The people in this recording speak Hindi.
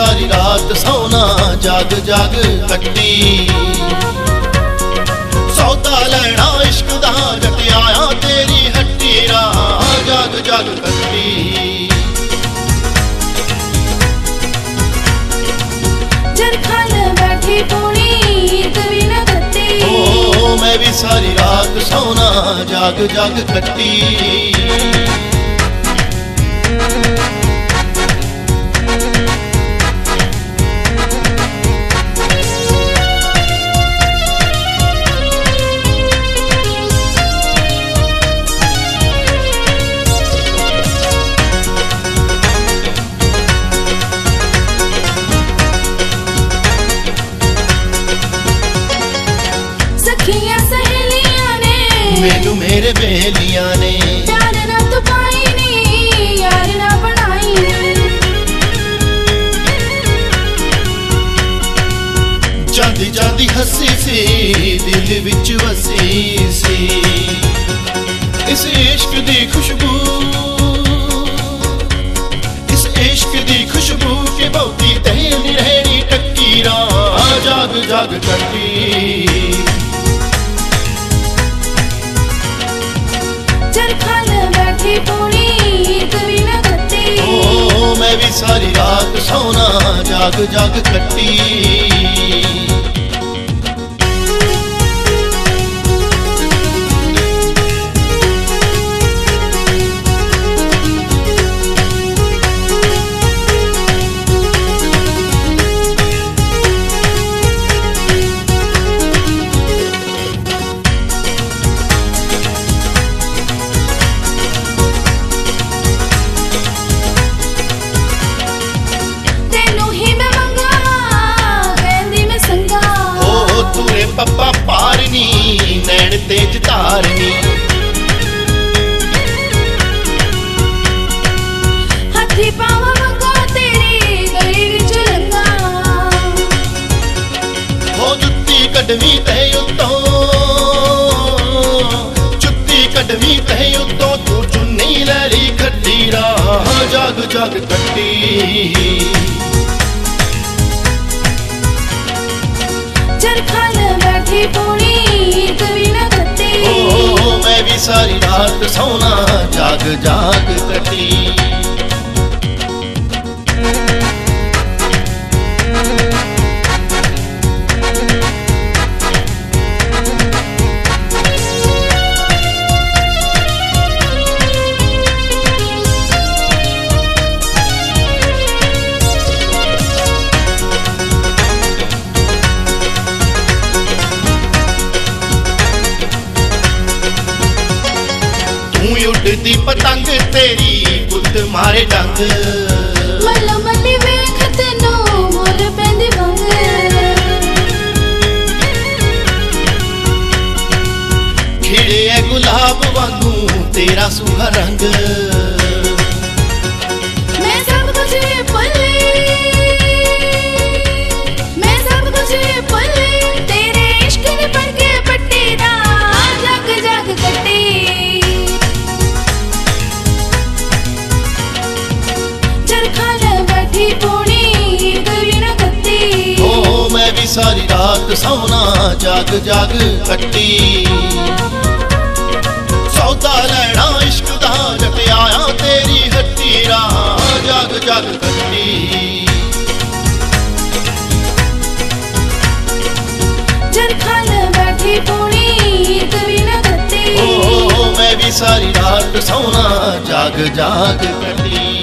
सारी रात सोना जाग जाग कट्टी। सौदा लैना इश्क दा जट आया तेरी हट्टी राह जाग जाग कट्टी। चरखा न बैठी पूरी कभी न कट्टी। ओ मैं भी सारी रात सोना जाग जाग कट्टी। सखियां सहेलियां ने मैनू मेरे बेलियां ने प्यार ना तो पाई नी यार ना बनाई। जांदी जांदी हसी सी दिल विच वसी सी। इस इश्क दी खुशबू इस इश्क दी खुशबू के बहुती तेल नी रहनी टक्की राह जाग जाग कट्टी। चरखा न बैठी पूरी कभी न कट्टी। ओ मैं भी सारी रात सोना जाग जाग कट्टी। पप्पा पारनी नैन तेज तारनी। हाथी पावा मंगा तेरी गली विच लंगा। हो जुत्ती कढवी ते उत्तों जुत्ती कढवी ते उत्तों तू चुन्नी लैली खड्डी राह जाग जाग कट्टी। चरखा न बैठी पूरी कभी न कट्टी। ओ मैं भी सारी रात सोना जाग जाग कट्टी। उड़ती पतंग तेरी गुੱਤ मारे डंग। मल्लो मल्ली वेख तेनू मुल पैंदी वंग। खिड़े है गुलाब वांगू तेरा सूहा रंग। मैं सब कुछ भुल तेरे इश्क ने पढ़ के पट्टी दा जाग जाग कट्टी। चरखा न बैठी पूरी कभी न कट्टी। ओ मैं भी सारी रात सोना जाग जाग कट्टी। सौदा लैना इश्क दा जट आया तेरी हट्टी राह जाग जाग कट्टी। चरखा न बैठी पूरी कभी न कट्टी। ओ मैं भी सारी रात सोना जाग जाग कट्टी।